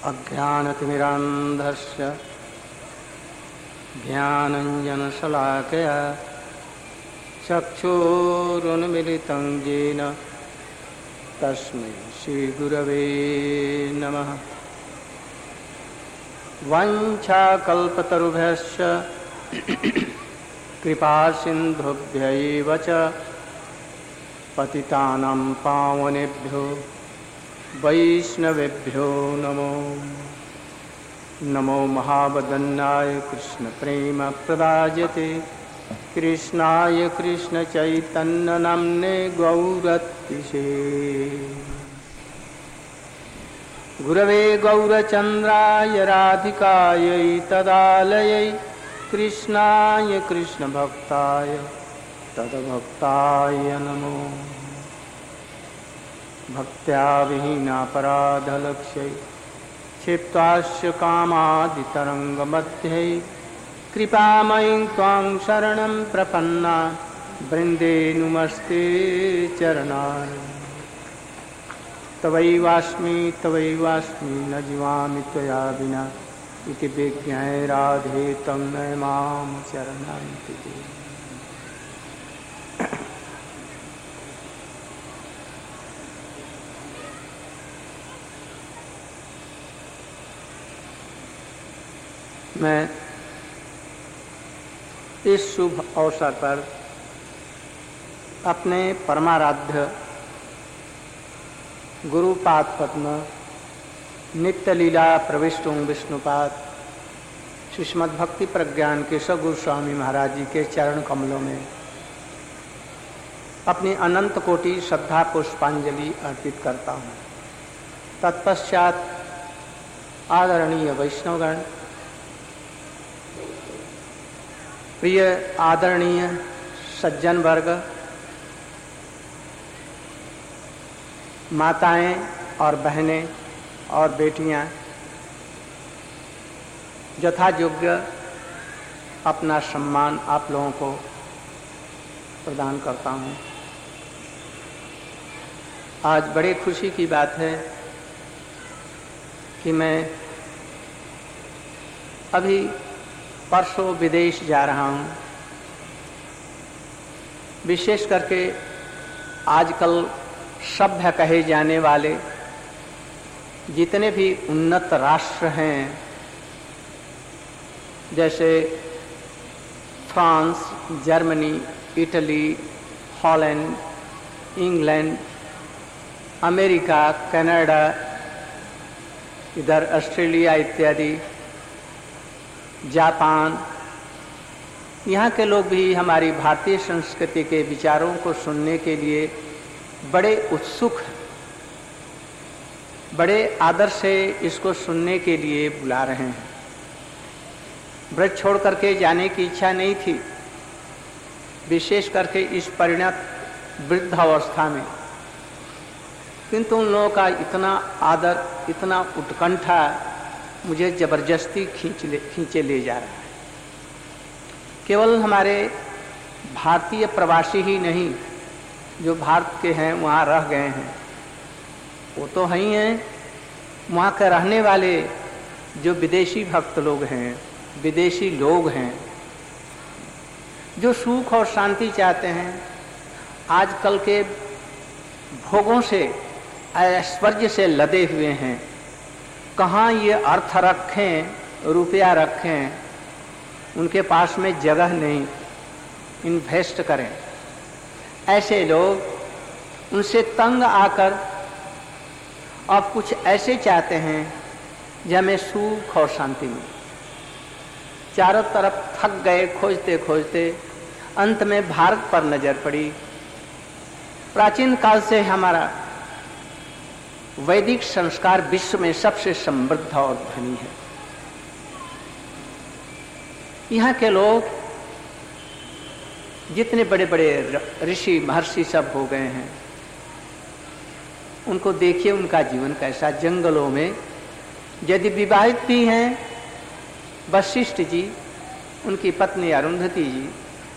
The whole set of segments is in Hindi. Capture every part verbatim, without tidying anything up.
अज्ञानतिमिरान्धस्य ज्ञानञ्जनशलाकया चक्षुरुन्मिलितं येन तस्मै श्रीगुरवे नमः। वाञ्छाकल्पतरुभ्यश्च कृपासिन्धुभ्यैव च पतितानां पावनेभ्यो वैष्णवेभ्यो नमो नमो महावदन्नाय कृष्णप्रेमप्रदायते कृष्णाय कृष्णचैतन्यनाम्ने गौरतिसे गुरवे गौरचन्द्राय राधिकायै तदालयै कृष्णाय कृष्णभक्ताय तद्भक्ताय नमो। भक्त्या विहीनापराधलक्ष्यै क्षिप्तास्य कामादितरङ्गमध्ये कृपामयीं त्वां शरणं प्रपन्ना वृन्दे नुमस्ते चरणारविन्दे। तवैवास्मि तवैवास्मि न जीवामि त्वया विना इति विज्ञाय राधे तं न मां चरणान्ति। मैं इस शुभ अवसर पर अपने परमाराध्य गुरुपाद पद्म नित्य लीला प्रविष्टुं विष्णुपाद श्रीमद्भक्ति प्रज्ञान के सगुरु स्वामी महाराज जी के चरण कमलों में अपनी अनंत कोटि श्रद्धा पुष्पांजलि अर्पित करता हूँ। तत्पश्चात आदरणीय वैष्णवगण, प्रिय आदरणीय सज्जन वर्ग, माताएं और बहनें और बेटियां, यथायोग्य अपना सम्मान आप लोगों को प्रदान करता हूं। आज बड़ी खुशी की बात है कि मैं अभी परसों विदेश जा रहा हूं। विशेष करके आजकल सभ्य कहे जाने वाले जितने भी उन्नत राष्ट्र हैं, जैसे France, Germany, Italy, Holland, England, America, Canada, इधर ऑस्ट्रेलिया इत्यादि, जापान, यहाँ के लोग भी हमारी भारतीय संस्कृति के विचारों को सुनने के लिए बड़े उत्सुक हैं, बड़े आदर से इसको सुनने के लिए बुला रहे हैं। ब्रज छोड़ करके जाने की इच्छा नहीं थी, विशेष करके इस परिणत वृद्ध अवस्था में, किंतु उन लोगों का इतना आदर, इतना उत्कंठा मुझे जबरदस्ती खींच ले खींचे ले जा रहा है। केवल हमारे भारतीय प्रवासी ही नहीं, जो भारत के हैं वहाँ रह गए हैं, वो तो ही हैं, वहाँ के रहने वाले जो विदेशी भक्त लोग हैं, विदेशी लोग हैं, जो सुख और शांति चाहते हैं, आजकल के भोगों से, ऐश्वर्य से लदे हुए हैं, कहाँ ये अर्थ रखें, रुपया रखें, उनके पास में जगह नहीं, इन्वेस्ट करें। ऐसे लोग उनसे तंग आकर अब कुछ ऐसे चाहते हैं जो हमें सुख और शांति मिले। चारों तरफ थक गए खोजते खोजते, अंत में भारत पर नजर पड़ी। प्राचीन काल से हमारा वैदिक संस्कार विश्व में सबसे समृद्ध और धनी है। यहाँ के लोग जितने बड़े बड़े ऋषि महर्षि सब हो गए हैं, उनको देखिए उनका जीवन कैसा। जंगलों में यदि विवाहित भी हैं, वशिष्ठ जी, उनकी पत्नी अरुंधति जी,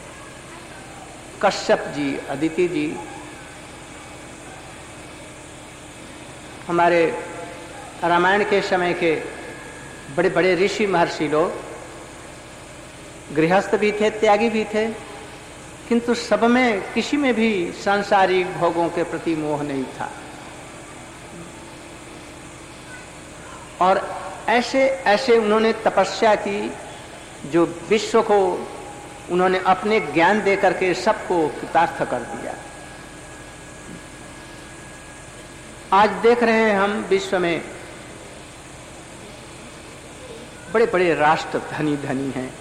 कश्यप जी, अदिति जी, हमारे रामायण के समय के बड़े बड़े ऋषि महर्षि लोग गृहस्थ भी थे, त्यागी भी थे, किंतु सब में किसी में भी सांसारिक भोगों के प्रति मोह नहीं था। और ऐसे ऐसे उन्होंने तपस्या की जो विश्व को उन्होंने अपने ज्ञान दे करके सबको कृतार्थ कर दिया। आज देख रहे हैं हम विश्व में बड़े बड़े राष्ट्र धनी धनी हैं,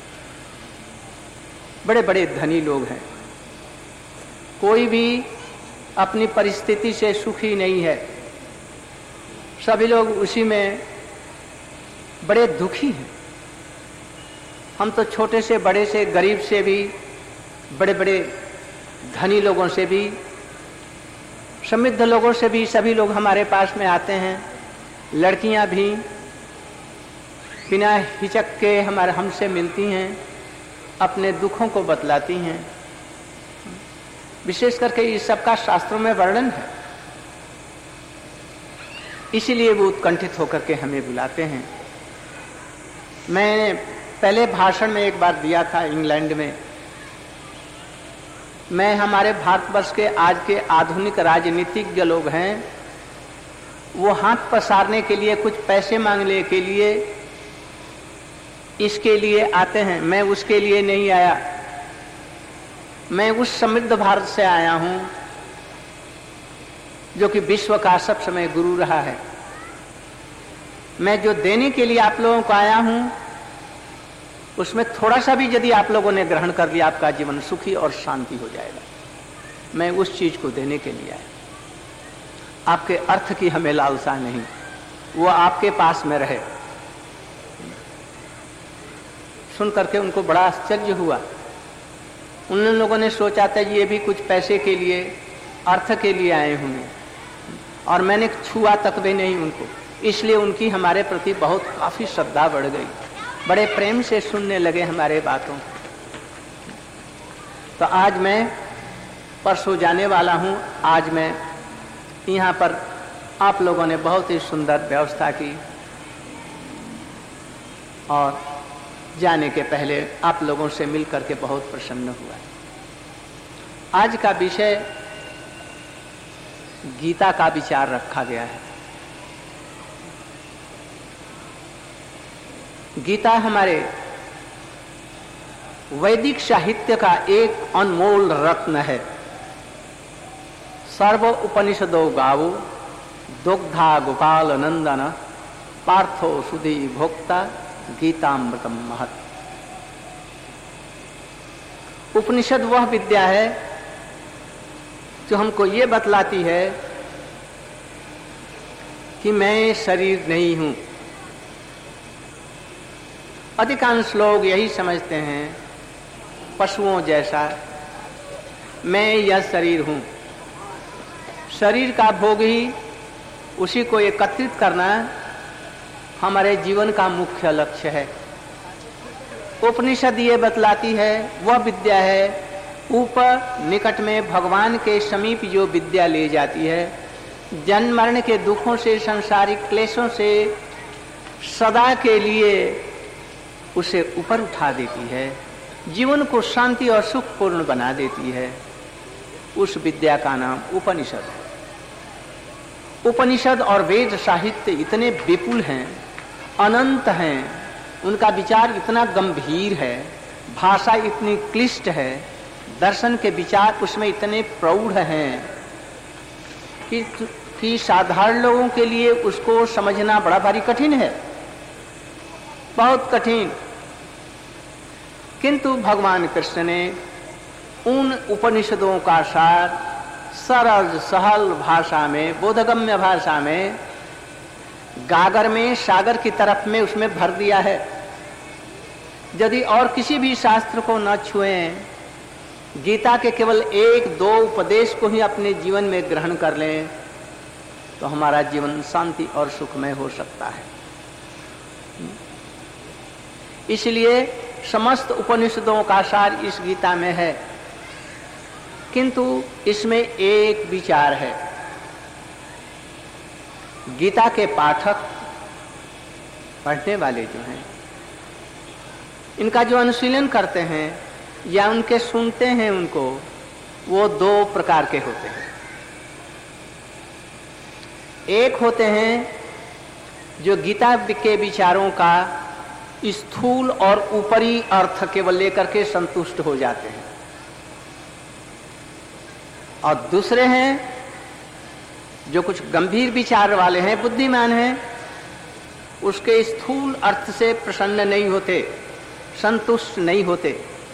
बड़े बड़े धनी लोग हैं, कोई भी अपनी परिस्थिति से सुखी नहीं है, सभी लोग उसी में बड़े दुखी हैं। हम तो छोटे से बड़े से गरीब से भी, बड़े बड़े धनी लोगों से भी, समृद्ध लोगों से भी सभी लोग हमारे पास में आते हैं। लड़कियां भी बिना हिचक के हमारे हमसे मिलती हैं, अपने दुखों को बतलाती हैं। विशेष करके इस सब का शास्त्रों में वर्णन है, इसीलिए वो उत्कंठित होकर के हमें बुलाते हैं। मैंने पहले भाषण में एक बार दिया था इंग्लैंड में। मैं हमारे भारतवर्ष के आज के आधुनिक राजनीतिज्ञ लोग हैं, वो हाथ पसारने के लिए, कुछ पैसे मांगने के लिए इसके लिए आते हैं। मैं उसके लिए नहीं आया, मैं उस समृद्ध भारत से आया हूं जो कि विश्व का सब समय गुरु रहा है। मैं जो देने के लिए आप लोगों को आया हूं, उसमें थोड़ा सा भी यदि आप लोगों ने ग्रहण कर लिया, आपका जीवन सुखी और शांति हो जाएगा। मैं उस चीज को देने के लिए आया। आपके अर्थ की हमें लालसा नहीं, वो आपके पास में रहे। सुन करके उनको बड़ा आश्चर्य हुआ। उन लोगों ने सोचा था ये भी कुछ पैसे के लिए, अर्थ के लिए आए होंगे, और मैंने छुआ तक भी नहीं उनको। इसलिए उनकी हमारे प्रति बहुत काफी श्रद्धा बढ़ गई, बड़े प्रेम से सुनने लगे हमारे बातों। तो आज मैं परसों जाने वाला हूं। आज मैं यहाँ पर आप लोगों ने बहुत ही सुंदर व्यवस्था की, और जाने के पहले आप लोगों से मिल करके बहुत प्रसन्न हुआ। आज का विषय गीता का विचार रखा गया है। गीता हमारे वैदिक साहित्य का एक अनमोल रत्न है। सर्व उपनिषदो गावो दुग्धा गोपाल नंदन पार्थो सुधी भोक्ता गीतामृतम महत्। उपनिषद वह विद्या है जो हमको ये बतलाती है कि मैं शरीर नहीं हूं। अधिकांश लोग यही समझते हैं पशुओं जैसा, मैं यह शरीर हूं। शरीर का भोग ही, उसी को एकत्रित करना हमारे जीवन का मुख्य लक्ष्य है। उपनिषद ये बतलाती है, वह विद्या है ऊपर निकट में भगवान के समीप जो विद्या ले जाती है, जन्म मरण के दुखों से, सांसारिक क्लेशों से सदा के लिए उसे ऊपर उठा देती है, जीवन को शांति और सुखपूर्ण बना देती है। उस विद्या का नाम उपनिषद है। उपनिषद और वेद साहित्य इतने विपुल हैं, अनंत हैं, उनका विचार इतना गंभीर है, भाषा इतनी क्लिष्ट है, दर्शन के विचार उसमें इतने प्रौढ़ हैं कि, कि साधारण लोगों के लिए उसको समझना बड़ा भारी कठिन है, बहुत कठिन। किंतु भगवान कृष्ण ने उन उपनिषदों का सार सरल सहल भाषा में, बोधगम्य भाषा में, गागर में सागर की तरफ में उसमें भर दिया है। यदि और किसी भी शास्त्र को न छुएं, गीता के केवल एक दो उपदेश को ही अपने जीवन में ग्रहण कर लें, तो हमारा जीवन शांति और सुखमय हो सकता है। इसलिए समस्त उपनिषदों का सार इस गीता में है। किंतु इसमें एक विचार है, गीता के पाठक पढ़ने वाले जो हैं, इनका जो अनुशीलन करते हैं या उनके सुनते हैं उनको, वो दो प्रकार के होते हैं। एक होते हैं जो गीता के विचारों का स्थूल और ऊपरी अर्थ केवल लेकर के संतुष्ट हो जाते हैं, और दूसरे हैं जो कुछ गंभीर विचार वाले हैं, बुद्धिमान हैं, उसके स्थूल अर्थ से प्रसन्न नहीं होते, संतुष्ट नहीं होते,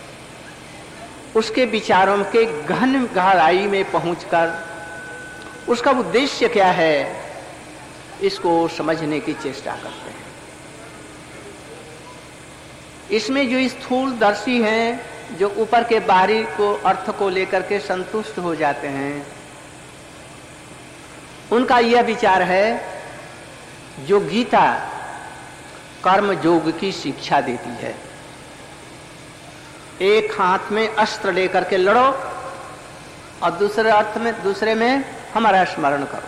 उसके विचारों के गहन गहराई में पहुंचकर उसका उद्देश्य क्या है इसको समझने की चेष्टा करते हैं। इसमें जो स्थूलदर्शी हैं, जो ऊपर के बाहरी को अर्थ को लेकर के संतुष्ट हो जाते हैं, उनका यह विचार है जो गीता कर्म योग की शिक्षा देती है। एक हाथ में अस्त्र लेकर के लड़ो और दूसरे अर्थ में दूसरे में हमारा स्मरण करो।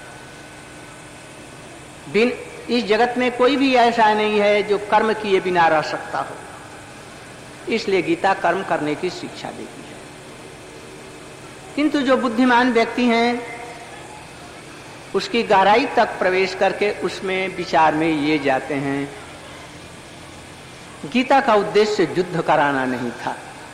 बिन इस जगत में कोई भी ऐसा नहीं है जो कर्म किए बिना रह सकता हो, इसलिए गीता कर्म करने की शिक्षा देती है। किंतु जो बुद्धिमान व्यक्ति हैं, उसकी गहराई तक प्रवेश करके उसमें विचार में ये जाते हैं, गीता का उद्देश्य युद्ध कराना नहीं था।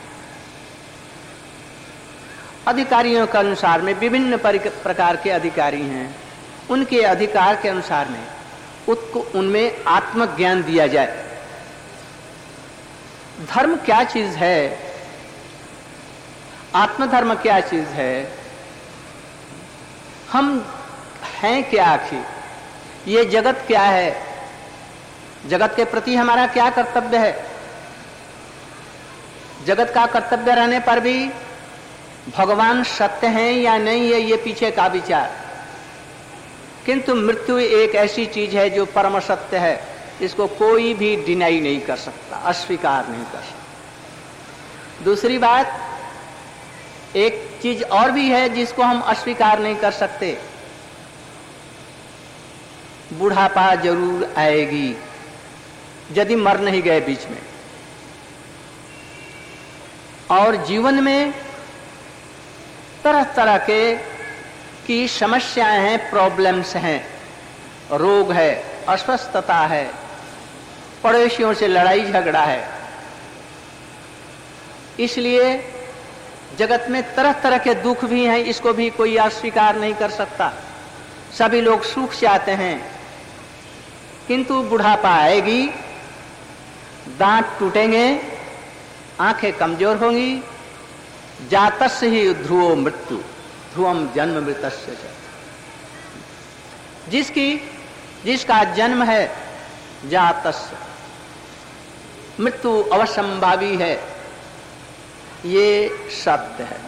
अधिकारियों के अनुसार में विभिन्न प्रकार के अधिकारी हैं, उनके अधिकार के अनुसार में उसको उनमें आत्मज्ञान दिया जाए। धर्म क्या चीज है, आत्मधर्म क्या चीज है, हम हैं क्या, आखिर ये जगत क्या है, जगत के प्रति हमारा क्या कर्तव्य है। जगत का कर्तव्य रहने पर भी भगवान सत्य हैं या नहीं है, ये पीछे का विचार। किंतु मृत्यु एक ऐसी चीज है जो परम सत्य है, इसको कोई भी डिनाई नहीं कर सकता, अस्वीकार नहीं कर सकता। दूसरी बात, एक चीज और भी है जिसको हम अस्वीकार नहीं कर सकते, बुढ़ापा जरूर आएगी यदि मर नहीं गए बीच में। और जीवन में तरह तरह के की समस्याएं हैं, प्रॉब्लम्स हैं, रोग है, अस्वस्थता है, पड़ोसियों से लड़ाई झगड़ा है। इसलिए जगत में तरह तरह के दुख भी हैं, इसको भी कोई अस्वीकार नहीं कर सकता। सभी लोग सुख चाहते हैं, किंतु बुढ़ापा आएगी, दांत टूटेंगे, आंखें कमजोर होंगी। जातस्य ही ध्रुवो मृत्यु ध्रुवम जन्म मृतस्य च। जिसकी जिसका जन्म है जातस्य, मृत्यु अवश्यंभावी है, ये सत्य है।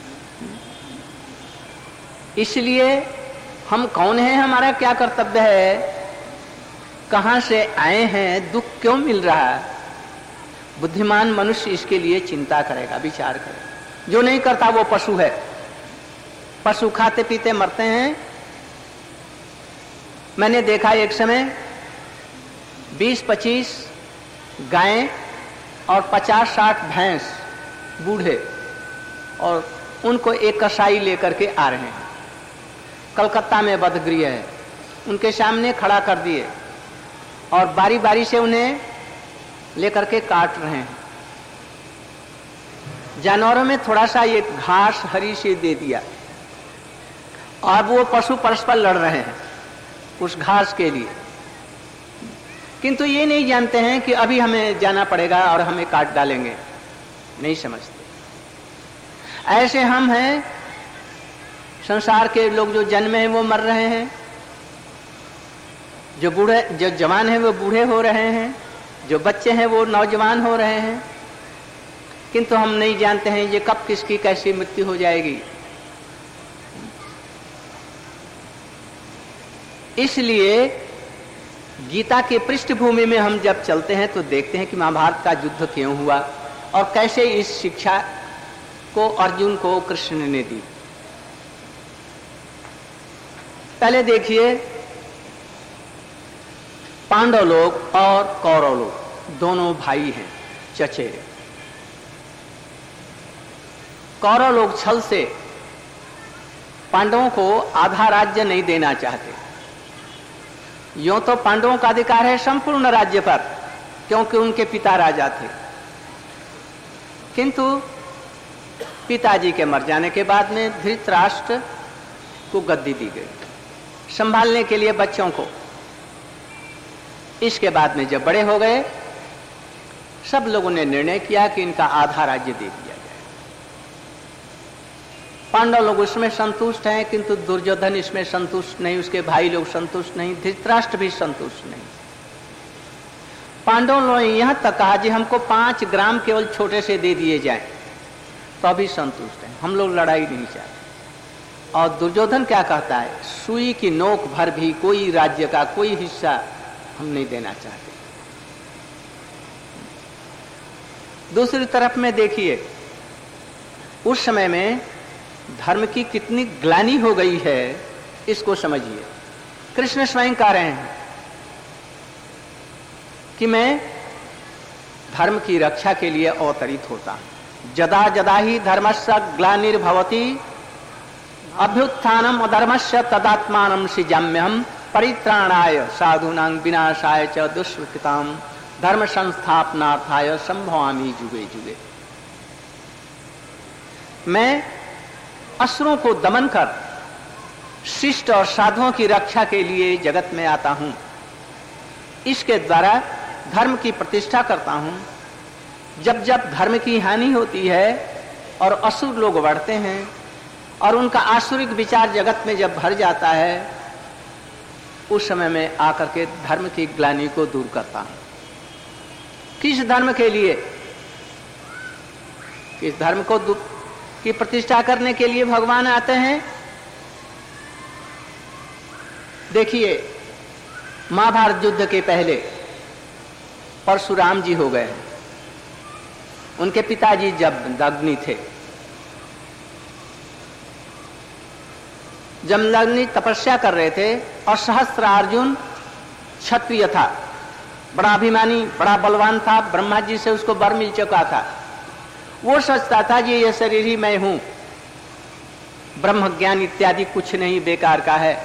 इसलिए हम कौन हैं, हमारा क्या कर्तव्य है, कहां से आए हैं, दुख क्यों मिल रहा है, बुद्धिमान मनुष्य इसके लिए चिंता करेगा, विचार करेगा। जो नहीं करता वो पशु है। पशु खाते पीते मरते हैं। मैंने देखा एक समय बीस पच्चीस गायें और पचास साठ भैंस बूढ़े, और उनको एक कसाई लेकर के आ रहे हैं। कलकत्ता में बदगृह है, उनके सामने खड़ा कर दिए और बारी बारी से उन्हें लेकर के काट रहे हैं। जानवरों में थोड़ा सा ये घास हरी सी दे दिया और वो पशु परस्पर लड़ रहे हैं उस घास के लिए, किंतु ये नहीं जानते हैं कि अभी हमें जाना पड़ेगा और हमें काट डालेंगे, नहीं समझते। ऐसे हम हैं, संसार के लोग जो जन्मे हैं वो मर रहे हैं, जो बूढ़े जो जवान हैं वो बूढ़े हो रहे हैं, जो बच्चे हैं वो नौजवान हो रहे हैं, किंतु हम नहीं जानते हैं ये कब किसकी कैसी मृत्यु हो जाएगी। इसलिए गीता के पृष्ठभूमि में हम जब चलते हैं तो देखते हैं कि महाभारत का युद्ध क्यों हुआ और कैसे इस शिक्षा को अर्जुन को कृष्ण ने दी। पहले देखिए, पांडव लोग और कौरव लोग दोनों भाई हैं, चचेरे। कौरव लोग छल से पांडवों को आधा राज्य नहीं देना चाहते। यूं तो पांडवों का अधिकार है संपूर्ण राज्य पर, क्योंकि उनके पिता राजा थे, किंतु पिताजी के मर जाने के बाद में धृतराष्ट्र को गद्दी दी गई संभालने के लिए बच्चों को। इसके बाद में जब बड़े हो गए, सब लोगों ने निर्णय किया कि इनका आधा राज्य दे दिया जाए। पांडव लोग उसमें संतुष्ट हैं, किंतु दुर्योधन इसमें संतुष्ट नहीं, उसके भाई लोग संतुष्ट नहीं, धृतराष्ट्र भी संतुष्ट नहीं। पांडव लोगों ने यहां तक कहा कि हमको पांच ग्राम केवल छोटे से दे दिए जाएं, तो अभी संतुष्ट हैं, हम लोग लड़ाई नहीं चाहते। और दुर्योधन क्या कहता है, सुई की नोक भर भी कोई राज्य का कोई हिस्सा हम नहीं देना चाहते। दूसरी तरफ में देखिए, उस समय में धर्म की कितनी ग्लानि हो गई है, इसको समझिए। कृष्ण स्वयं कह रहे हैं कि मैं धर्म की रक्षा के लिए अवतरित होता हूं। जदा जदा ही धर्मस्य ग्लानिर्भवति अभ्युत्थानम अधर्मस्य तदात्मानं सृजाम्यहम् परित्राणाय साधूनां विनाशाय च दुष्कृतां धर्म संस्थापनार्थाय संभवामि जुगे जुगे। मैं असुरों को दमन कर शिष्ट और साधुओं की रक्षा के लिए जगत में आता हूं। इसके द्वारा धर्म की प्रतिष्ठा करता हूं। जब जब धर्म की हानि होती है और असुर लोग बढ़ते हैं और उनका आसुरिक विचार जगत में जब भर जाता है, उस समय में आकर के धर्म की ग्लानि को दूर करता हूं। किस धर्म के लिए? किस धर्म को की प्रतिष्ठा करने के लिए भगवान आते हैं? देखिए, महाभारत युद्ध के पहले परशुराम जी हो गए। उनके पिताजी जब दग्नि थे, जमदग्नि तपस्या कर रहे थे और सहस्त्रार्जुन क्षत्रिय था, बड़ा अभिमानी, बड़ा बलवान था, ब्रह्मा जी से उसको वर मिल चुका था। वो सोचता था कि ये शरीर ही मैं हूं, ब्रह्म ज्ञान इत्यादि कुछ नहीं, बेकार का है।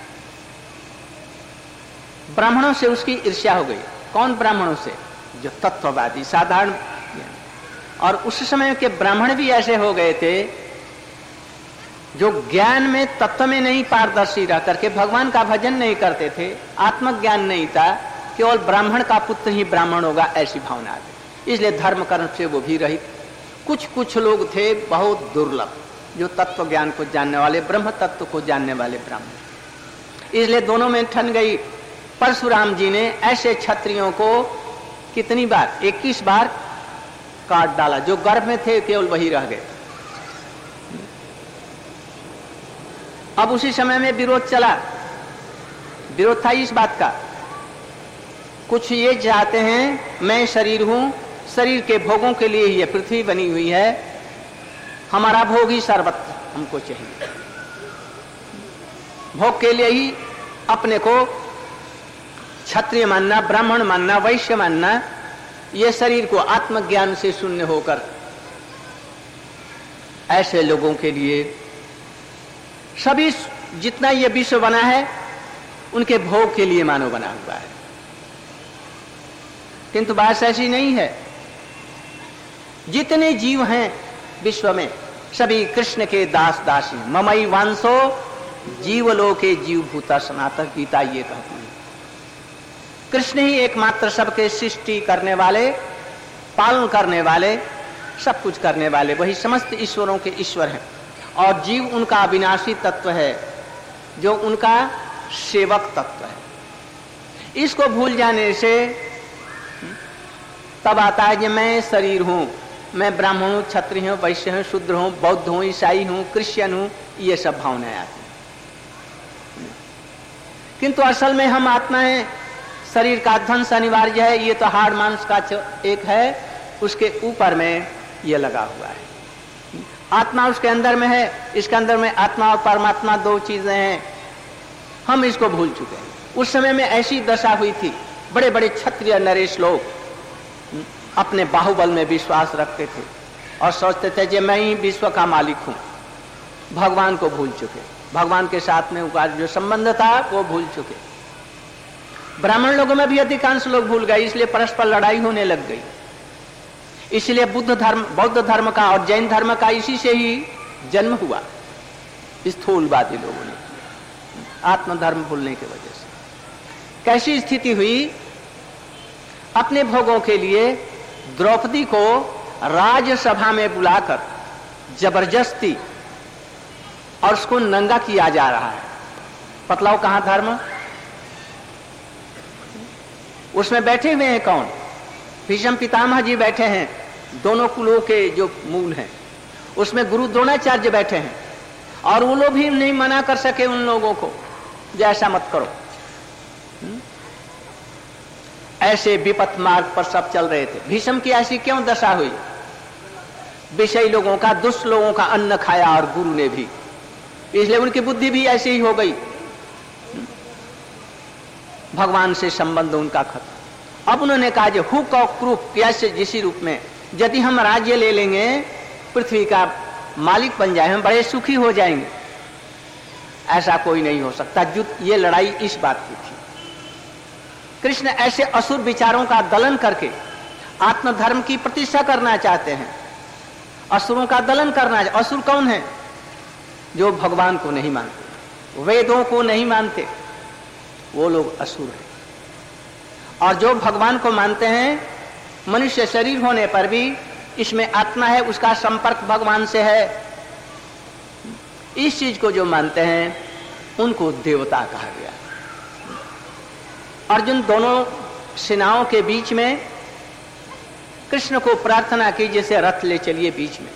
ब्राह्मणों से उसकी ईर्ष्या हो गई। कौन ब्राह्मणों से? जो तत्ववादी साधारण। और उस समय के ब्राह्मण भी ऐसे हो गए थे जो ज्ञान में, तत्व में नहीं पारदर्शी रह करके भगवान का भजन नहीं करते थे, आत्मज्ञान नहीं था, केवल ब्राह्मण का पुत्र ही ब्राह्मण होगा ऐसी भावना आ गई। इसलिए धर्म कर्म से वो भी रहित। कुछ कुछ लोग थे बहुत दुर्लभ, जो तत्व ज्ञान को जानने वाले, ब्रह्म तत्व को जानने वाले ब्राह्मण। इसलिए दोनों में ठन गई। परशुराम जी ने ऐसे क्षत्रियों को कितनी बार, इक्कीस बार काट डाला। जो गर्भ में थे केवल वही रह गए। अब उसी समय में विरोध चला। विरोध था इस बात का, कुछ ये चाहते हैं मैं शरीर हूं, शरीर के भोगों के लिए ये पृथ्वी बनी हुई है, हमारा भोग ही सर्वत्र हमको चाहिए। भोग के लिए ही अपने को क्षत्रिय मानना, ब्राह्मण मानना, वैश्य मानना, ये शरीर को आत्मज्ञान से शून्य होकर ऐसे लोगों के लिए सभी जितना ये विश्व बना है उनके भोग के लिए मानव बना हुआ है। किंतु बात ऐसी नहीं है। जितने जीव हैं विश्व में सभी कृष्ण के दास दासी। ममई वांसो जीवलोके जीवभूता सनातन, गीता ये कहती है। कृष्ण ही एकमात्र सबके सृष्टि करने वाले, पालन करने वाले, सब कुछ करने वाले, वही समस्त ईश्वरों के ईश्वर हैं। और जीव उनका अविनाशी तत्व है, जो उनका सेवक तत्व है। इसको भूल जाने से तब आता है कि मैं शरीर हूं, मैं ब्राह्मण हूं, क्षत्रिय हूं, वैश्य हूं, शूद्र हूं, बौद्ध हूं, ईसाई हूं, क्रिश्चियन हूं, ये सब भावनाएं आती हैं। किंतु असल में हम आत्मा हैं। शरीर का ध्वंस अनिवार्य है, ये तो हाड़ मांस का एक है, उसके ऊपर में ये लगा हुआ है। आत्मा उसके अंदर में है, इसके अंदर में आत्मा और परमात्मा दो चीजें हैं। हम इसको भूल चुके हैं। उस समय में ऐसी दशा हुई थी बड़े बड़े क्षत्रिय नरेश लोग अपने बाहुबल में विश्वास रखते थे और सोचते थे कि मैं ही विश्व का मालिक हूं। भगवान को भूल चुके, भगवान के साथ में उनका जो संबंध था वो भूल चुके। ब्राह्मण लोगों में भी अधिकांश लोग भूल गए, इसलिए परस्पर लड़ाई होने लग गई। इसलिए बुद्ध धर्म, बौद्ध धर्म का और जैन धर्म का इसी से ही जन्म हुआ, स्थूलवादी लोगों ने, आत्मधर्म भूलने की वजह से। कैसी स्थिति हुई? अपने भोगों के लिए द्रौपदी को राजसभा में बुलाकर जबरदस्ती और उसको नंगा किया जा रहा है। पतलाव कहां धर्म? उसमें बैठे हुए हैं कौन? भीष्म पितामह जी बैठे हैं, दोनों कुलों के जो मूल हैं। उसमें गुरु द्रोणाचार्य बैठे हैं और वो लोग भी नहीं मना कर सके उन लोगों को, जैसा मत करो। ऐसे विपथ मार्ग पर सब चल रहे थे। भीष्म की ऐसी क्यों दशा हुई? विषयी लोगों का, दुष्ट लोगों का अन्न खाया और गुरु ने भी, इसलिए उनकी बुद्धि भी ऐसी ही हो गई। भगवान से संबंध उनका खत्म। अब उन्होंने कहा जो हुक और क्रूप कैसे जिसी रूप में यदि हम राज्य ले लेंगे, पृथ्वी का मालिक बन जाए, हम बड़े सुखी हो जाएंगे। ऐसा कोई नहीं हो सकता। युद्ध, ये लड़ाई इस बात की थी। कृष्ण ऐसे असुर विचारों का दलन करके आत्मधर्म की प्रतिष्ठा करना चाहते हैं, असुरों का दलन करना। असुर कौन है? जो भगवान को नहीं मानते, वेदों को नहीं मानते, वो लोग असुर हैं। और जो भगवान को मानते हैं, मनुष्य शरीर होने पर भी इसमें आत्मा है, उसका संपर्क भगवान से है, इस चीज को जो मानते हैं उनको देवता कहा गया। अर्जुन दोनों सेनाओं के बीच में कृष्ण को प्रार्थना की, जैसे रथ ले चलिए बीच में,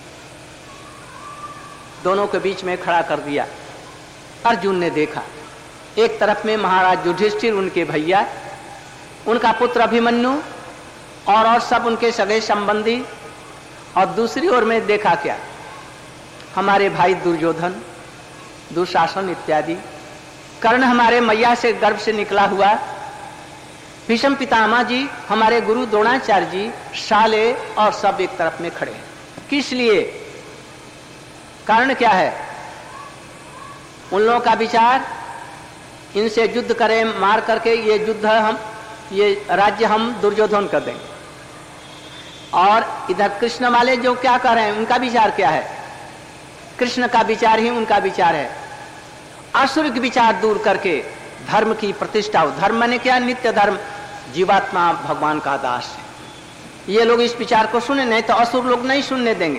दोनों के बीच में खड़ा कर दिया। अर्जुन ने देखा एक तरफ में महाराज युधिष्ठिर, उनके भैया, उनका पुत्र अभिमन्यु और और सब उनके सगे संबंधी, और दूसरी ओर में देखा क्या? हमारे भाई दुर्योधन, दुशासन इत्यादि, कर्ण हमारे मैया से गर्भ से निकला हुआ, भीष्म पितामह जी, हमारे गुरु द्रोणाचार्य जी, साले और सब एक तरफ में खड़े हैं। किस लिए? कारण क्या है? उन लोगों का विचार, इनसे युद्ध करें, मार करके ये युद्ध हम, ये राज्य हम दुर्योधन कर देंगे। और इधर कृष्ण वाले जो क्या कर रहे हैं, उनका विचार क्या है? कृष्ण का विचार ही उनका विचार है। आसुरिक विचार दूर करके धर्म की प्रतिष्ठा हो। धर्म माने क्या? नित्य धर्म, जीवात्मा भगवान का दास है। ये लोग इस विचार को सुने, नहीं तो असुर लोग नहीं सुनने देंगे।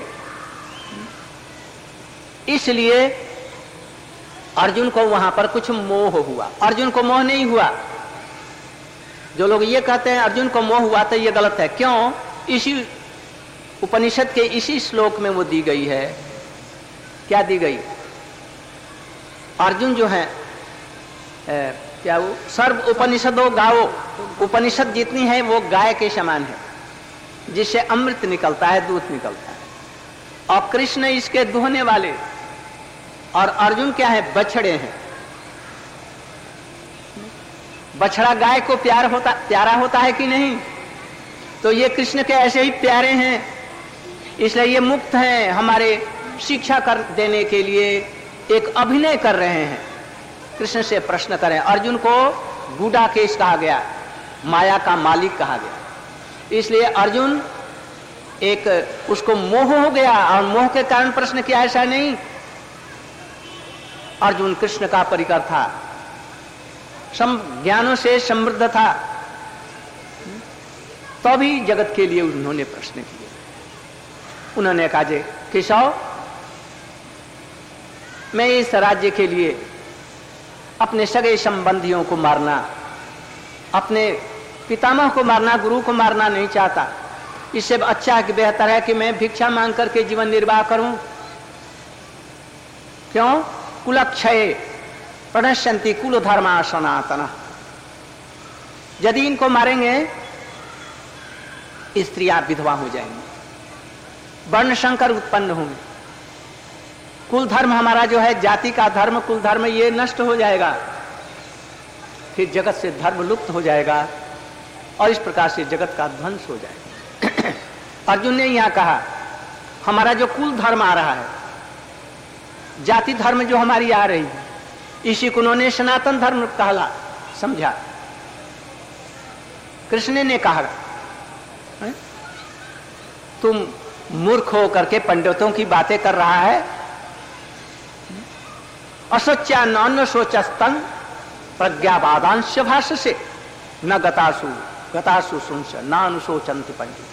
इसलिए अर्जुन को वहां पर कुछ मोह हुआ। अर्जुन को मोह नहीं हुआ। जो लोग ये कहते हैं अर्जुन को मोह हुआ, तो ये गलत है। क्यों? इसी उपनिषद के इसी श्लोक में वो दी गई है। क्या दी गई? अर्जुन जो है ए, क्या वो सर्व उपनिषदों गाओ, उपनिषद जितनी है वो गाय के समान है, जिससे अमृत निकलता है, दूध निकलता है। और कृष्ण इसके दुहने वाले, और अर्जुन क्या है? बछड़े हैं। बछड़ा गाय को प्यार होता प्यारा होता है कि नहीं? तो ये कृष्ण के ऐसे ही प्यारे हैं, इसलिए ये मुक्त हैं। हमारे शिक्षा कर देने के लिए एक अभिनय कर रहे हैं। कृष्ण से प्रश्न करें। अर्जुन को गुडाकेश कहा गया, माया का मालिक कहा गया। इसलिए अर्जुन एक, उसको मोह हो गया, और मोह के कारण प्रश्न किया, ऐसा नहीं। अर्जुन कृष्ण का परिकर था, सम ज्ञानों से समृद्ध था, तो भी जगत के लिए उन्होंने प्रश्न किए। उन्होंने कहा जे केशव, मैं इस राज्य के लिए अपने सगे संबंधियों को मारना, अपने पितामह को मारना, गुरु को मारना नहीं चाहता। इससे अच्छा है कि बेहतर है कि मैं भिक्षा मांग करके जीवन निर्वाह करूं। क्यों? कुलक्षय प्रणश्यन्ति कुल धर्मा सनातन। यदि इनको मारेंगे, स्त्रियां विधवा हो जाएंगी, वर्ण संकर उत्पन्न होंगे, कुल धर्म हमारा जो है, जाति का धर्म, कुल धर्म, ये नष्ट हो जाएगा, फिर जगत से धर्म लुप्त हो जाएगा। और इस प्रकार से जगत का ध्वंस हो जाए। अर्जुन ने यहां कहा हमारा जो कुल धर्म आ रहा है, जाति धर्म जो हमारी आ रही है, इसी को उन्होंने सनातन धर्म कहला समझा। कृष्ण ने कहा है? तुम मूर्ख हो करके पंडितों की बातें कर रहा है। असोच्या न सोचस्तन प्रज्ञावादांश भाष्य से न गतासु गतासु सुनस न अनुशोचंत पंडित।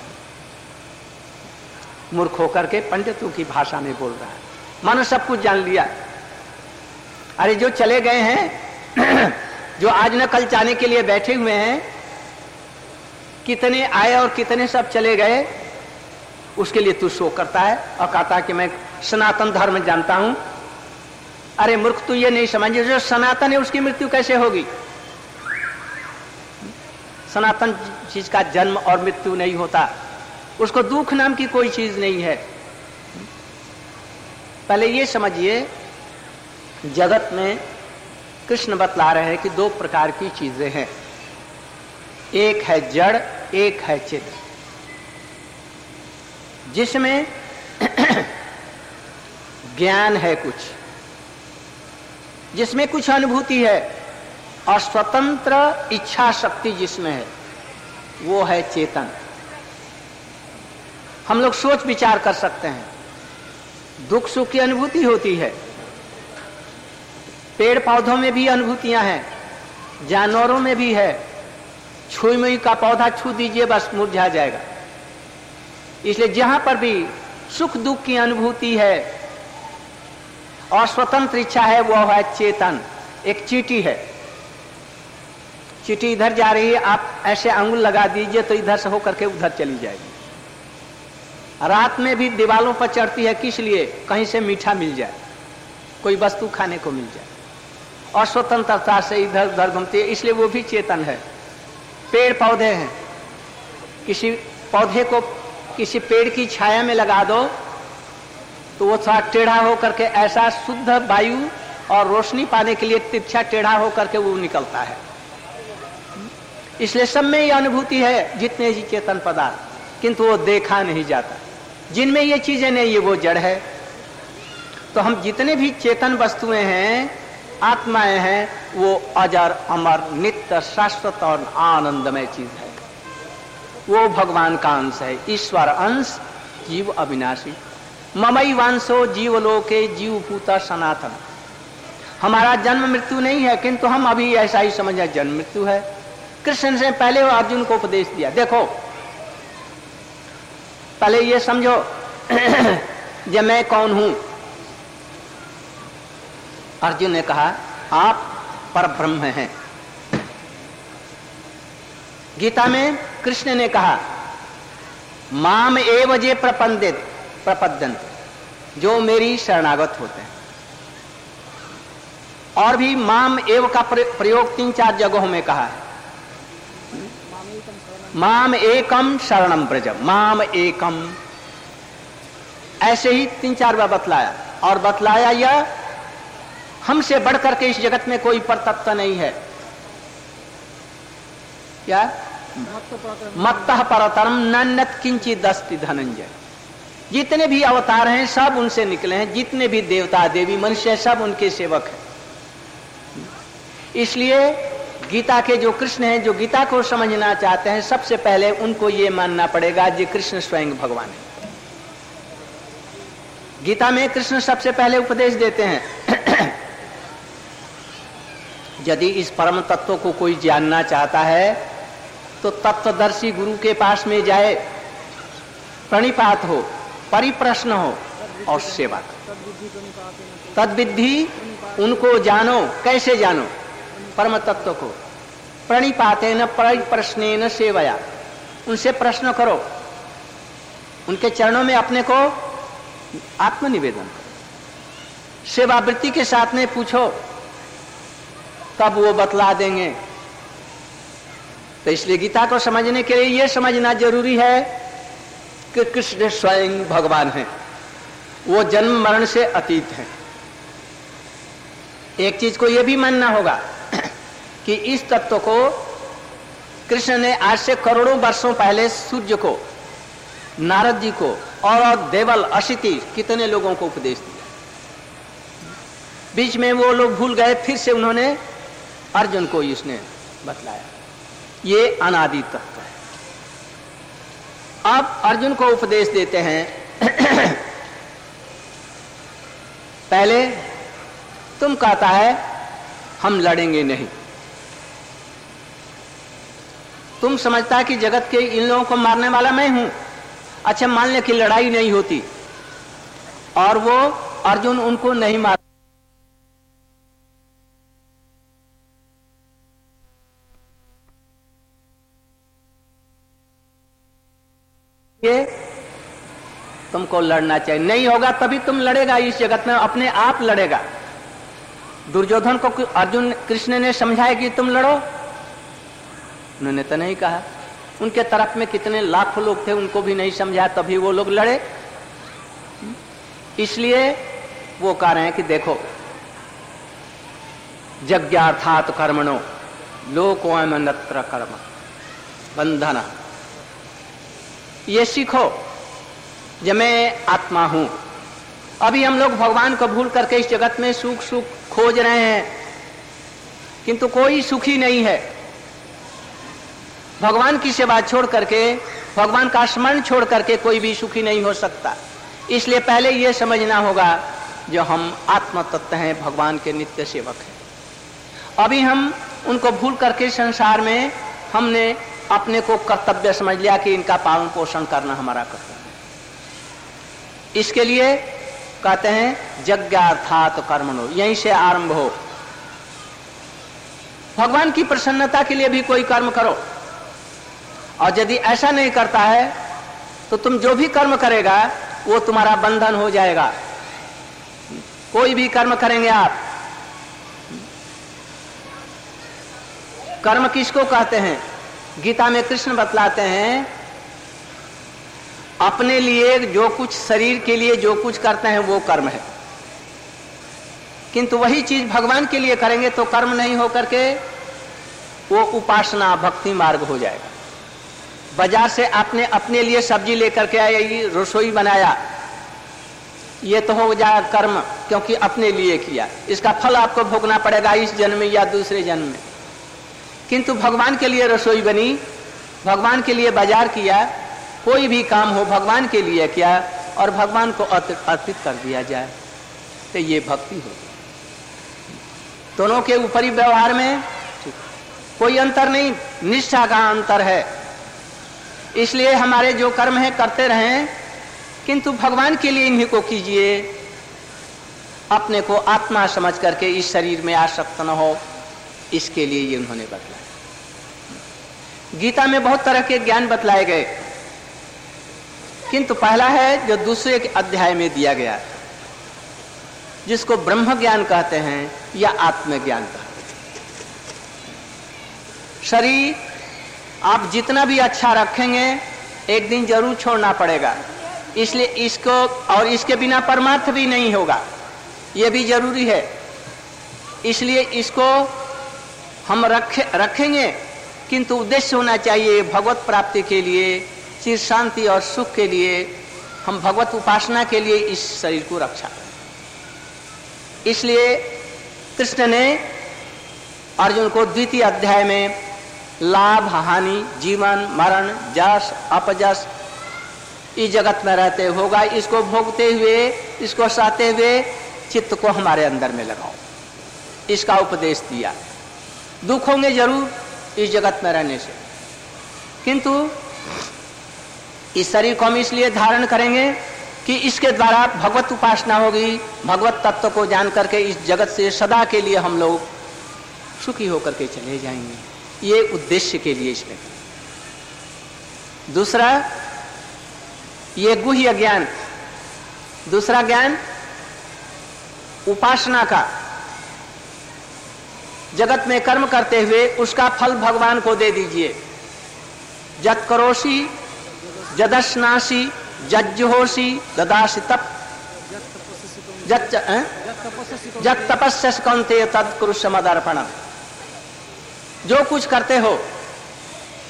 मूर्ख होकर के पंडितों की भाषा में बोल रहा है, मानो सब कुछ जान लिया। अरे जो चले गए हैं, जो आज न कल जाने के लिए बैठे हुए हैं, कितने आए और कितने सब चले गए, उसके लिए तू शोक करता है और कहता है कि मैं सनातन धर्म जानता हूं। अरे मूर्ख, तू ये नहीं समझे जो सनातन है उसकी मृत्यु कैसे होगी? सनातन चीज का जन्म और मृत्यु नहीं होता, उसको दुख नाम की कोई चीज नहीं है। पहले ये समझिए, जगत में कृष्ण बतला रहे हैं कि दो प्रकार की चीजें हैं, एक है जड़, एक है चित। जिसमें ज्ञान है कुछ, जिसमें कुछ अनुभूति है और स्वतंत्र इच्छा शक्ति जिसमें है, वो है चेतन। हम लोग सोच विचार कर सकते हैं, दुख सुख की अनुभूति होती है, पेड़ पौधों में भी अनुभूतियां हैं, जानवरों में भी है। छुई मुई का पौधा छू दीजिए बस मुरझा जाएगा। इसलिए जहां पर भी सुख दुख की अनुभूति है और स्वतंत्र इच्छा है, वो है चेतन। एक चींटी है, चींटी इधर जा रही है, आप ऐसे अंगुल लगा दीजिए तो इधर से होकर के उधर चली जाएगी। रात में भी दीवालों पर चढ़ती है, किस लिए? कहीं से मीठा मिल जाए, कोई वस्तु खाने को मिल जाए, और स्वतंत्रता से इधर उधर घूमती है, इसलिए वो भी चेतन है। पेड़ पौधे हैं, किसी पौधे को किसी पेड़ की छाया में लगा दो तो वो थोड़ा टेढ़ा होकर के ऐसा शुद्ध वायु और रोशनी पाने के लिए तिरछा टेढ़ा होकर के वो निकलता है। इसलिए सब में ये अनुभूति है, जितने ही चेतन पदार्थ, किंतु वो देखा नहीं जाता। जिनमें ये चीजें नहीं है वो जड़ है। तो हम जितने भी चेतन वस्तुएं हैं, आत्माएं हैं, वो अजर अमर नित्य शाश्वत और आनंदमय चीज है। वो भगवान का अंश है, ईश्वर अंश, जीव अविनाशी। ममई वांसो जीवलोके जीवभूता सनातन। हमारा जन्म मृत्यु नहीं है, किंतु हम अभी ऐसा ही समझे जन्म मृत्यु है। कृष्ण से पहले वो अर्जुन को उपदेश दिया, देखो पहले ये समझो कि मैं कौन हूं। अर्जुन ने कहा आप परब्रह्म हैं। गीता में कृष्ण ने कहा माम एव जे प्रपंदित प्रपद्यंत, जो मेरी शरणागत होते हैं। और भी माम एव का प्रयोग तीन चार जगहों में कहा है। माम एकम शरणम ब्रज, माम एकम, ऐसे ही तीन चार बार बतलाया। और बतलाया यह हमसे बढ़कर के इस जगत में कोई परतत्व नहीं है। क्या? मत्तः परतरम नन्नत किंचित अस्ति धनंजय। जितने भी अवतार हैं सब उनसे निकले हैं, जितने भी देवता देवी मनुष्य सब उनके सेवक हैं। इसलिए गीता के जो कृष्ण हैं, जो गीता को समझना चाहते हैं, सबसे पहले उनको ये मानना पड़ेगा कि कृष्ण स्वयं भगवान है। गीता में कृष्ण सबसे पहले उपदेश देते हैं यदि इस परम तत्व को कोई जानना चाहता है तो तत्वदर्शी गुरु के पास में जाए, प्रणिपात हो, परिप्रश्न हो और सेवा करो। तद्विद्धि, उनको जानो। कैसे जानो? परम तत्व को प्रणिपातेन परिप्रश्नेन सेवया, उनसे प्रश्न करो, उनके चरणों में अपने को आत्मनिवेदन करो, सेवावृत्ति के साथ में पूछो, तब वो बतला देंगे। तो इसलिए गीता को समझने के लिए यह समझना जरूरी है कि कृष्ण स्वयं भगवान है, वो जन्म मरण से अतीत है। एक चीज को यह भी मानना होगा कि इस तत्व को कृष्ण ने आज से करोड़ों वर्षों पहले सूर्य को, नारद जी को और देवल, अशिति कितने लोगों को उपदेश दिया। बीच में वो लोग भूल गए, फिर से उन्होंने अर्जुन को इसने बतलाया। ये अनादि तत्व है। अब अर्जुन को उपदेश देते हैं। पहले तुम कहता है हम लड़ेंगे नहीं, तुम समझता है कि जगत के इन लोगों को मारने वाला मैं हूं। अच्छा, मान ले कि लड़ाई नहीं होती और वो अर्जुन उनको नहीं मार, ये तुमको लड़ना चाहिए। नहीं होगा तभी तुम लड़ेगा, इस जगत में अपने आप लड़ेगा। दुर्योधन को अर्जुन कृष्ण ने समझाया कि तुम लड़ो, उन्होंने तो नहीं कहा। उनके तरफ में कितने लाखों लोग थे, उनको भी नहीं समझा, तभी वो लोग लड़े। इसलिए वो कह रहे हैं कि देखो, यज्ञार्थात् कर्मणो लोकोऽयमन्यत्र कर्म बंधन, ये सीखो जब मैं आत्मा हूं। अभी हम लोग भगवान को भूल करके इस जगत में सुख सुख खोज रहे हैं, किंतु कोई सुखी नहीं है। भगवान की सेवा छोड़ करके, भगवान का स्मरण छोड़ करके कोई भी सुखी नहीं हो सकता। इसलिए पहले यह समझना होगा जो हम आत्म तत्व हैं, भगवान के नित्य सेवक हैं। अभी हम उनको भूल करके संसार में हमने अपने को कर्तव्य समझ लिया कि इनका पालन पोषण करना हमारा कर्तव्य है। इसके लिए कहते हैं यज्ञार्थात् कर्मणो, यहीं से आरंभ हो। भगवान की प्रसन्नता के लिए भी कोई कर्म करो, और यदि ऐसा नहीं करता है तो तुम जो भी कर्म करेगा वो तुम्हारा बंधन हो जाएगा। कोई भी कर्म करेंगे आप, कर्म किसको कहते हैं? गीता में कृष्ण बतलाते हैं, अपने लिए जो कुछ, शरीर के लिए जो कुछ करते हैं वो कर्म है, किंतु वही चीज भगवान के लिए करेंगे तो कर्म नहीं हो करके वो उपासना, भक्ति मार्ग हो जाएगा। बाजार से आपने अपने लिए सब्जी लेकर के आया, ये रसोई बनाया, ये तो हो जाएगा कर्म, क्योंकि अपने लिए किया। इसका फल आपको भोगना पड़ेगा इस जन्म में या दूसरे जन्म में। किंतु भगवान के लिए रसोई बनी, भगवान के लिए बाजार किया, कोई भी काम हो भगवान के लिए किया और भगवान को अर्पित कर दिया जाए, तो ये भक्ति हो। दोनों के ऊपरी व्यवहार में कोई अंतर नहीं, निष्ठा का अंतर है। इसलिए हमारे जो कर्म है करते रहें, किंतु भगवान के लिए इन्हीं को कीजिए। अपने को आत्मा समझ करके इस शरीर में आसक्त न हो, इसके लिए ये उन्होंने बतलाया। गीता में बहुत तरह के ज्ञान बतलाए गए, किंतु पहला है जो दूसरे के अध्याय में दिया गया, जिसको ब्रह्म ज्ञान कहते हैं या आत्मज्ञान कहते हैं। शरीर आप जितना भी अच्छा रखेंगे एक दिन जरूर छोड़ना पड़ेगा, इसलिए इसको, और इसके बिना परमार्थ भी नहीं होगा, यह भी जरूरी है। इसलिए इसको हम रखे रखेंगे, किंतु उद्देश्य होना चाहिए भगवत प्राप्ति के लिए, चिर शांति और सुख के लिए। हम भगवत उपासना के लिए इस शरीर को रक्षा करें। इसलिए कृष्ण ने अर्जुन को द्वितीय अध्याय में लाभ, हानि, जीवन, मरण, जस, अपजस, इस जगत में रहते होगा, इसको भोगते हुए, इसको सहते हुए चित्त को हमारे अंदर में लगाओ, इसका उपदेश दिया। दुख होंगे जरूर इस जगत में रहने से, किंतु इस शरीर को हम इसलिए धारण करेंगे कि इसके द्वारा भगवत उपासना होगी, भगवत तत्व को जान करके इस जगत से सदा के लिए हम लोग सुखी होकर के चले जाएंगे। ये उद्देश्य के लिए इसमें। दूसरा, ये गुह्य ज्ञान। दूसरा ज्ञान उपासना का, जगत में कर्म करते हुए उसका फल भगवान को दे दीजिए। जत करोषि जदश्नासी जज्जुहोषि ददासि तप जत तपस्या कौन्तेय तद कुरु समदर्पणम्। जो कुछ करते हो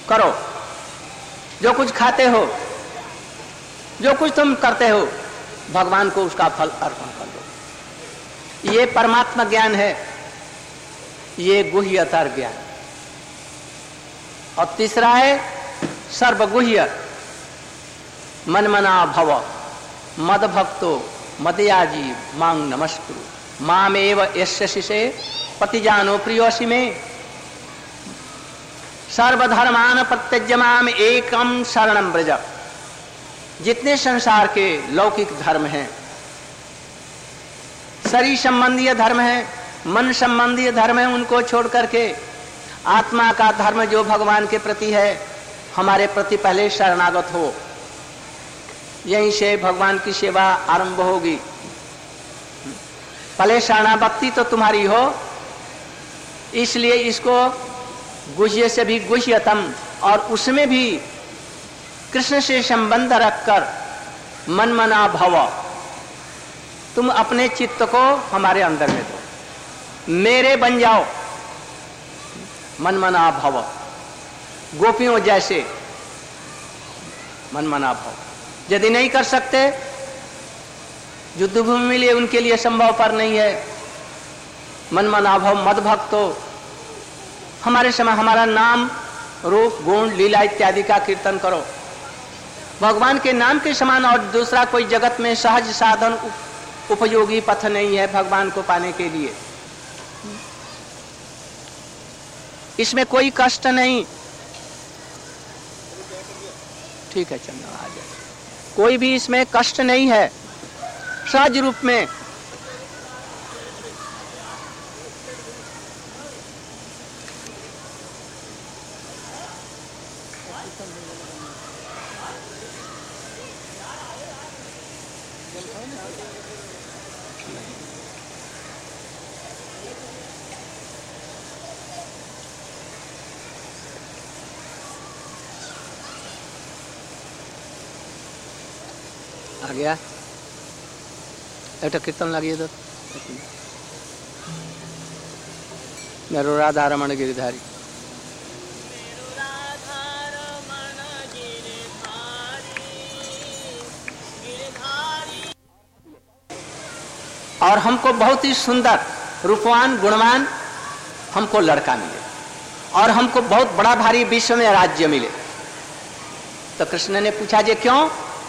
करो, जो कुछ खाते हो, जो कुछ तुम करते हो, भगवान को उसका फल अर्पण कर दो। ये परमात्मा ज्ञान है, ये गुह्यतर ज्ञान। और तीसरा है सर्वगुह्य, मनमना भव मद भक्तो मदयाजी मांग नमस्कुरु मामेव यस्य शिषे पतिजानो प्रियोसि में सर्वधर्मान प्रत्यज्य माम एकम शरणं व्रज। जितने संसार के लौकिक धर्म हैं, शरीर संबंधी धर्म है, मन संबंधी धर्म है, उनको छोड़ करके आत्मा का धर्म जो भगवान के प्रति है, हमारे प्रति पहले शरणागत हो। यहीं से भगवान की सेवा आरंभ होगी। पहले शरणागति तो तुम्हारी हो, इसलिए इसको गुह्य से भी गुह्यतम, और उसमें भी कृष्ण से संबंध रखकर मनमना भव, तुम अपने चित्त को हमारे अंदर में दो, मेरे बन जाओ। मनमना भव, गोपियों जैसे मनमना भव। यदि नहीं कर सकते, युद्ध भूमि में लिए उनके लिए संभव पर नहीं है। मनमना भव मद भक्तो, हमारे समय हमारा नाम रूप गुण लीला इत्यादि का कीर्तन करो। भगवान के नाम के समान और दूसरा कोई जगत में सहज साधन उपयोगी पथ नहीं है भगवान को पाने के लिए। इसमें कोई कष्ट नहीं। ठीक है, चंद्र आ जाए, कोई भी इसमें कष्ट नहीं है, सहज रूप में। आ गया एक कीर्तन लगिए तो मेरो राधा रमण गिरधारी। और हमको बहुत ही सुंदर रूपवान गुणवान हमको लड़का मिले, और हमको बहुत बड़ा भारी विश्व में राज्य मिले। तो कृष्ण ने पूछा, जे क्यों?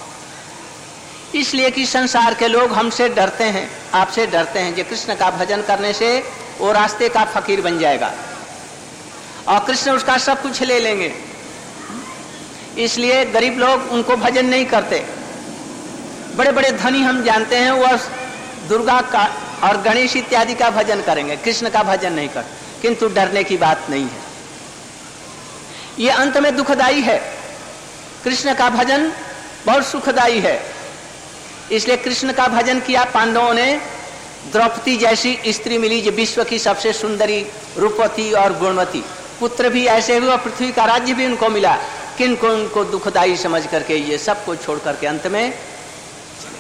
इसलिए कि संसार के लोग हमसे डरते हैं, आपसे डरते हैं। जो कृष्ण का भजन करने से वो रास्ते का फकीर बन जाएगा और कृष्ण उसका सब कुछ ले लेंगे, इसलिए गरीब लोग उनको भजन नहीं करते। बड़े बड़े धनी हम जानते हैं वह दुर्गा का और गणेश इत्यादि का भजन करेंगे, कृष्ण का भजन नहीं करते। किंतु डरने की बात नहीं है, ये अंत में दुखदाई है। कृष्ण का भजन बहुत सुखदाई है। इसलिए कृष्ण का भजन किया पांडवों ने। द्रौपदी जैसी स्त्री मिली जो विश्व की सबसे सुंदरी, रूपवती और गुणवती। पुत्र भी ऐसे हुए, पृथ्वी का राज्य भी उनको मिला, किनको उनको दुखदाई समझ करके ये सबको छोड़ करके अंत में चले।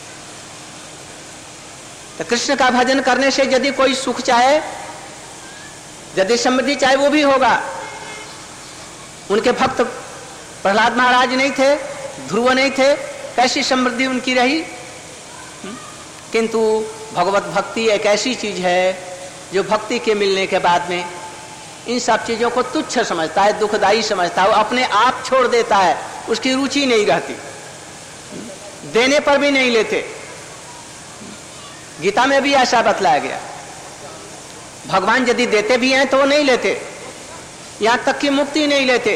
तो कृष्ण का भजन करने से यदि कोई सुख चाहे, यदि समृद्धि चाहे, वो भी होगा। उनके भक्त प्रहलाद महाराज नहीं थे, ध्रुव नहीं थे, कैसी समृद्धि उनकी रही। किंतु भगवत भक्ति एक ऐसी चीज है जो भक्ति के मिलने के बाद में इन सब चीजों को तुच्छ समझता है, दुखदाई समझता है, वो अपने आप छोड़ देता है, उसकी रुचि नहीं रहती, देने पर भी नहीं लेते। गीता में भी ऐसा बतलाया गया, भगवान यदि देते भी हैं तो वो नहीं लेते, यहां तक कि मुक्ति नहीं लेते।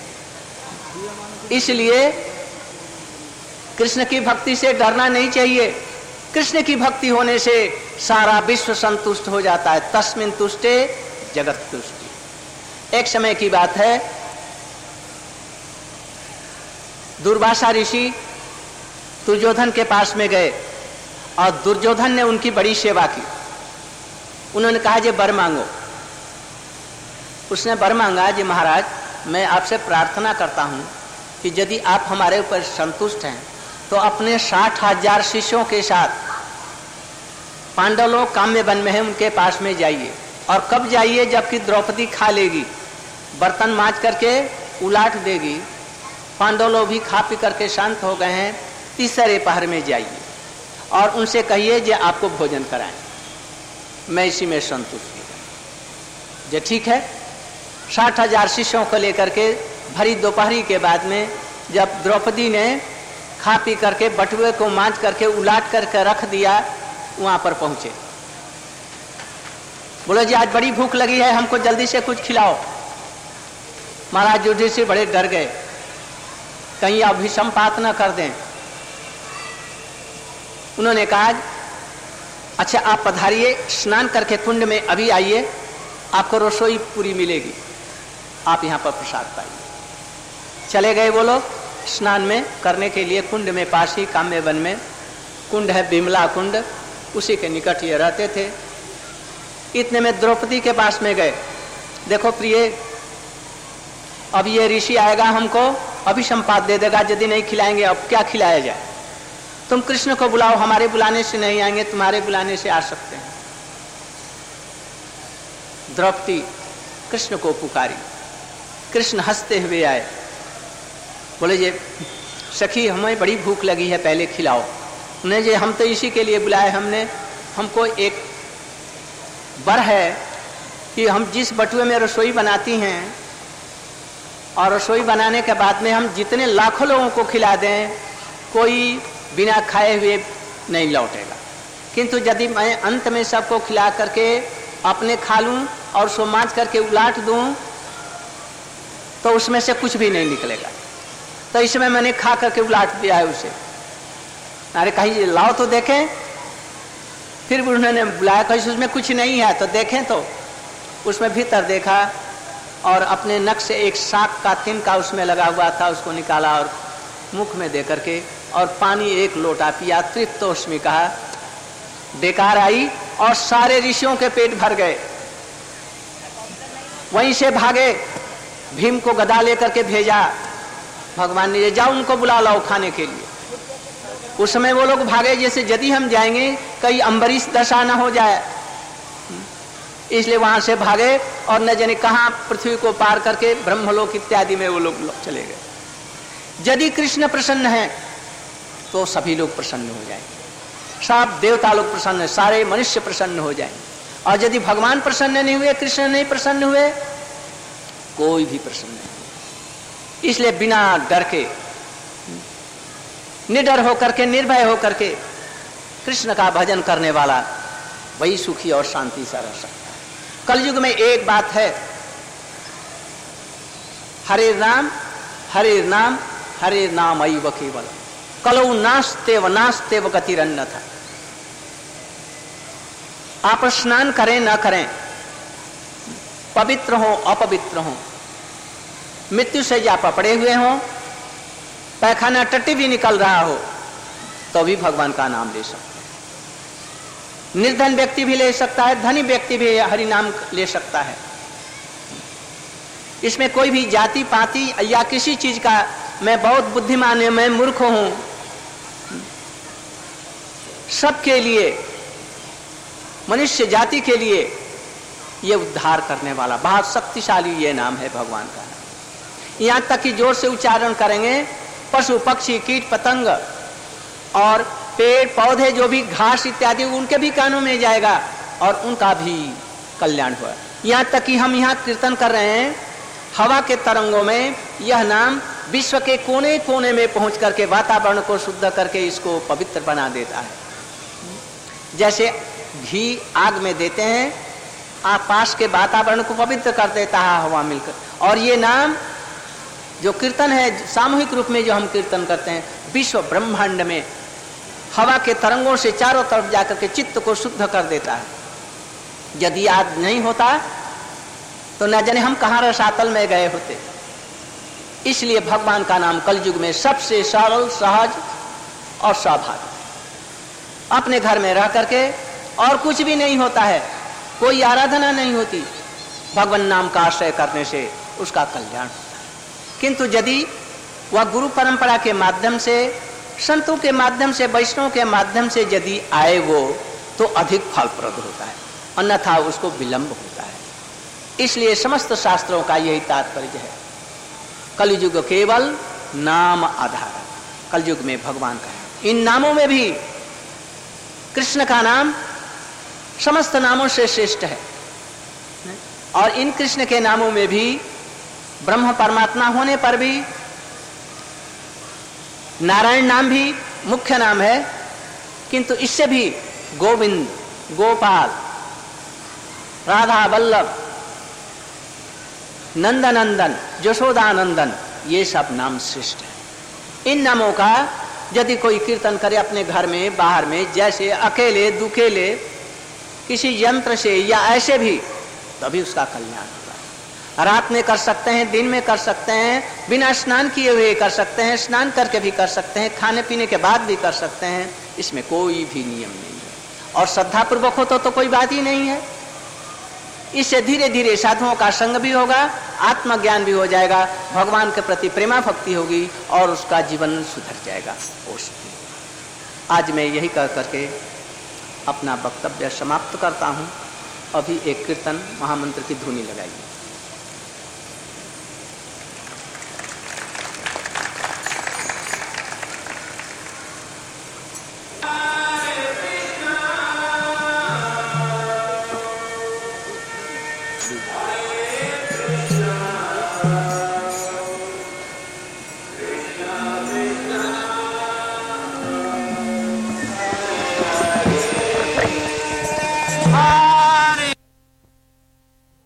इसलिए कृष्ण की भक्ति से डरना नहीं चाहिए। कृष्ण की भक्ति होने से सारा विश्व संतुष्ट हो जाता है। तस्मिन् तुष्टे जगत तुष्टि। एक समय की बात है, दुर्वासा ऋषि दुर्योधन के पास में गए और दुर्योधन ने उनकी बड़ी सेवा की। उन्होंने कहा, जे वर मांगो। उसने वर मांगा, जी महाराज मैं आपसे प्रार्थना करता हूं कि यदि आप हमारे ऊपर संतुष्ट हैं तो अपने साठ हजार शिष्यों के साथ पांडव लोग काम्य वन में है, उनके पास में जाइए। और कब जाइए? जबकि द्रौपदी खा लेगी, बर्तन मांज करके उलाट देगी। पांडव लोग भी खा पी करके शांत हो गए हैं। तीसरे पहर में जाइए और उनसे कहिए जे आपको भोजन कराएं, मैं इसी में संतुष्ट हूँ। जे ठीक है। साठ हजार शिष्यों को लेकर के भरी दोपहरी के बाद में जब द्रौपदी ने खा पी करके बटुए को मांज करके उलाट करके रख दिया, वहां पर पहुंचे। बोलो जी आज बड़ी भूख लगी है, हमको जल्दी से कुछ खिलाओ। महाराज युधिष्ठिर बड़े डर गए, कहीं अभिसंपात न कर दें। उन्होंने कहा अच्छा आप पधारिए, स्नान करके कुंड में अभी आइए, आपको रसोई पूरी मिलेगी, आप यहाँ पर प्रसाद पाइए। चले गए वो लोग स्नान में करने के लिए कुंड में, पास ही काम्य वन में कुंड है, बिमला कुंड, उसी के निकट ये रहते थे। इतने में द्रौपदी के पास में गए, देखो प्रिय अब ये ऋषि आएगा हमको अभिसंपात दे देगा, यदि नहीं खिलाएंगे अब क्या खिलाया जाए, तुम कृष्ण को बुलाओ, हमारे बुलाने से नहीं आएंगे, तुम्हारे बुलाने से आ सकते हैं। द्रौपदी कृष्ण को पुकारी, कृष्ण हंसते हुए आए, बोले जे सखी हमें बड़ी भूख लगी है, पहले खिलाओ। उन्हें जे हम तो इसी के लिए बुलाए, हमने हमको एक वर है कि हम जिस बटुए में रसोई बनाती हैं और रसोई बनाने के बाद में हम जितने लाखों लोगों को खिला दें, कोई बिना खाए हुए नहीं लौटेगा। किंतु यदि मैं अंत में सबको खिला करके अपने खा लूं और सो मांझ करके उलाट दूं तो उसमें से कुछ भी नहीं निकलेगा। तो इसमें मैंने खा करके उलाट दिया है उसे। अरे कहीं लाओ तो देखें। फिर उन्होंने बुलाया, कहीं उसमें कुछ नहीं है तो देखें, तो उसमें भीतर देखा और अपने नख से एक शाक का तिनका उसमें लगा हुआ था, उसको निकाला और मुख में दे करके और पानी एक लोटा पिया, तृप्तोष्मी कहा। बेकार आई और सारे ऋषियों के पेट भर गए। वहीं से भागे, भीम को गदा लेकर के भेजा भगवान ने, जाओ उनको बुला लाओ खाने के लिए। उस समय वो लोग भागे जैसे यदि हम जाएंगे कहीं अम्बरीश दशा न हो जाए, इसलिए वहां से भागे और न जाने कहां पृथ्वी को पार करके ब्रह्मलोक इत्यादि में वो लोग चले गए। यदि कृष्ण प्रसन्न है तो सभी लोग प्रसन्न हो जाएंगे, सब देवता लोग प्रसन्न, सारे मनुष्य प्रसन्न हो जाएंगे। और यदि भगवान प्रसन्न नहीं हुए, कृष्ण नहीं प्रसन्न हुए, कोई भी प्रसन्न नहीं। इसलिए बिना डर के, निडर होकर के, निर्भय होकर के कृष्ण का भजन करने वाला वही सुखी और शांति से रह सकता है। कलयुग में एक बात है, हरे नाम हरे नाम हरे नाम अय्व केवल, कलौ नास्ते व नास्ते व गतिरन्यथा। आप स्नान करें न करें, पवित्र हो अपवित्र हो, मृत्यु से या पपड़े हुए हो, पैखाना टट्टी भी निकल रहा हो, तो भी भगवान का नाम ले सकते हैं। निर्धन व्यक्ति भी ले सकता है, धनी व्यक्ति भी हरि नाम ले सकता है। इसमें कोई भी जाति पाति या किसी चीज का मैं बहुत बुद्धिमान हूं, मैं मूर्ख हूं, सबके लिए, मनुष्य जाति के लिए ये उद्धार करने वाला बहुत शक्तिशाली ये नाम है भगवान का। यहां तक कि जोर से उच्चारण करेंगे, पशु पक्षी कीट पतंग और पेड़ पौधे जो भी घास इत्यादि उनके भी कानों में जाएगा और उनका भी कल्याण हुआ। यहाँ तक कि हम यहाँ कीर्तन कर रहे हैं, हवा के तरंगों में यह नाम विश्व के कोने कोने में पहुंच करके वातावरण को शुद्ध करके इसको पवित्र बना देता है। जैसे घी आग में देते हैं, आसपास के वातावरण को पवित्र कर देता है हवा मिलकर। और ये नाम जो कीर्तन है सामूहिक रूप में जो हम कीर्तन करते हैं, विश्व ब्रह्मांड में हवा के तरंगों से चारों तरफ जाकर के चित्त को शुद्ध कर देता है। यदि आज नहीं होता तो न जाने हम कहाँ रसातल में गए होते। इसलिए भगवान का नाम कलयुग में सबसे सरल, सहज और स्वाभाविक। अपने घर में रह करके और कुछ भी नहीं होता है, कोई आराधना नहीं होती, भगवान नाम का आश्रय करने से उसका कल्याण होता है। किंतु यदि वह गुरु परंपरा के माध्यम से, संतों के माध्यम से, वैष्णव के माध्यम से यदि आए वो, तो अधिक फलप्रद होता है, अन्यथा उसको विलंब होता है। इसलिए समस्त शास्त्रों का यही तात्पर्य है। कलयुग केवल नाम आधार, कलयुग में भगवान का नाम। इन नामों में भी कृष्ण का नाम समस्त नामों से श्रेष्ठ है, और इन कृष्ण के नामों में भी ब्रह्म परमात्मा होने पर भी नारायण नाम भी मुख्य नाम है, किंतु इससे भी गोविंद, गोपाल, राधा वल्लभ, नंदनंदन, यशोदानंदन, ये सब नाम श्रेष्ठ है। इन नामों का यदि कोई कीर्तन करे अपने घर में बाहर में, जैसे अकेले दुकेले किसी यंत्र से या ऐसे भी, तभी उसका कल्याण होगा। रात में कर सकते हैं, दिन में कर सकते हैं, बिना स्नान किए हुए कर सकते हैं, स्नान करके भी कर सकते हैं, खाने पीने के बाद भी कर सकते हैं, इसमें कोई भी नियम नहीं है। और श्रद्धा पूर्वक हो तो, तो कोई बात ही नहीं है। इससे धीरे धीरे साधुओं का संग भी होगा, आत्मज्ञान भी हो जाएगा, भगवान के प्रति प्रेमा भक्ति होगी और उसका जीवन सुधर जाएगा। आज मैं यही कह करके अपना वक्तव्य समाप्त करता हूँ। अभी एक कीर्तन महामंत्र की धुनी लगाइए।